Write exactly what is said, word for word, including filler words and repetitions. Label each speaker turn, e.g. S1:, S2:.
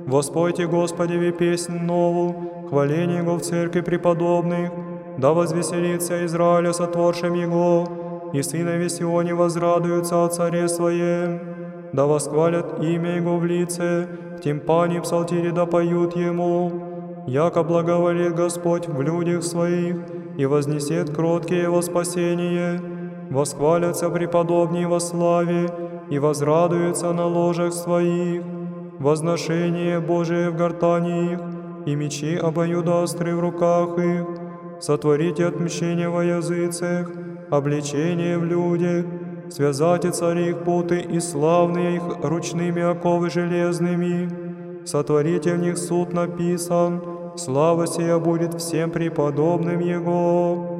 S1: Воспойте Господеви песнь нову, хваление Его в церкви преподобных, да возвеселится Израиля сотворшим Его, и сынове Сионе возрадуются о Царе Своем, да восхвалят имя Его в лице, в тимпане псалтире да поют Ему, яко благоволит Господь в людях Своих, и вознесет кроткие во спасение, восхвалятся преподобнее во славе, и возрадуются на ложах Своих, возношение Божие в гортани их, и мечи обоюдоостры в руках их, сотворите отмщение во языцах, обличение в людях, связайте цари их путы и славные их ручными оковы железными, сотворите в них суд написан, слава сия будет всем преподобным Его.